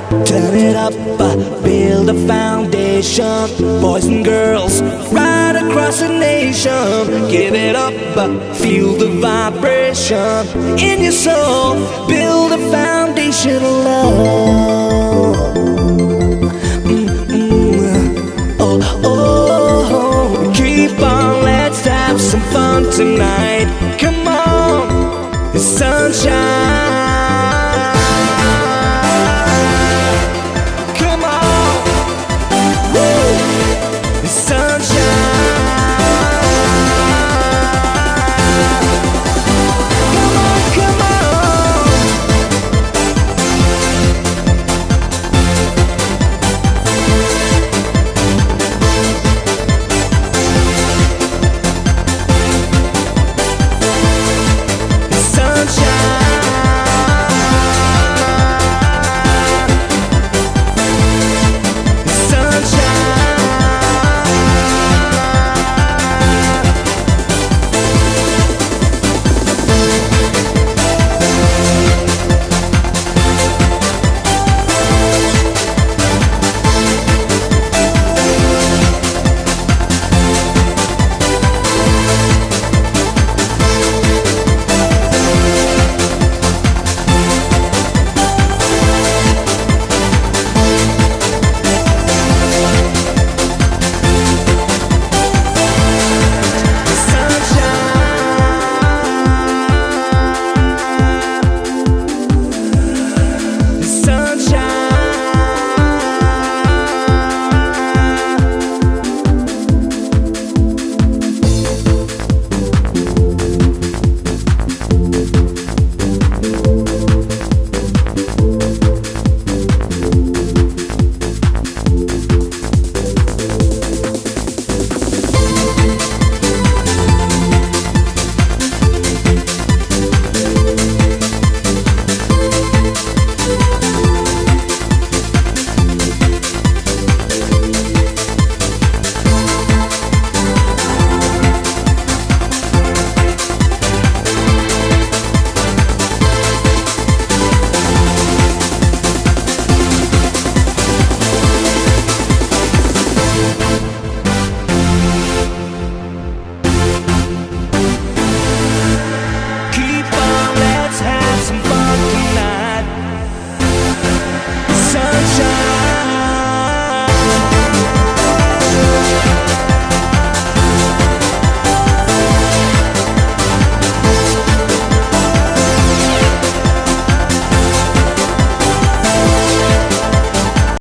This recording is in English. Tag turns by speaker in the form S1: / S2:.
S1: Turn it up, build a foundation. Boys and girls right across the nation. Give it up, feel the vibration in your soul. Build a foundation of love. Oh, oh, keep on, let's have some fun tonight.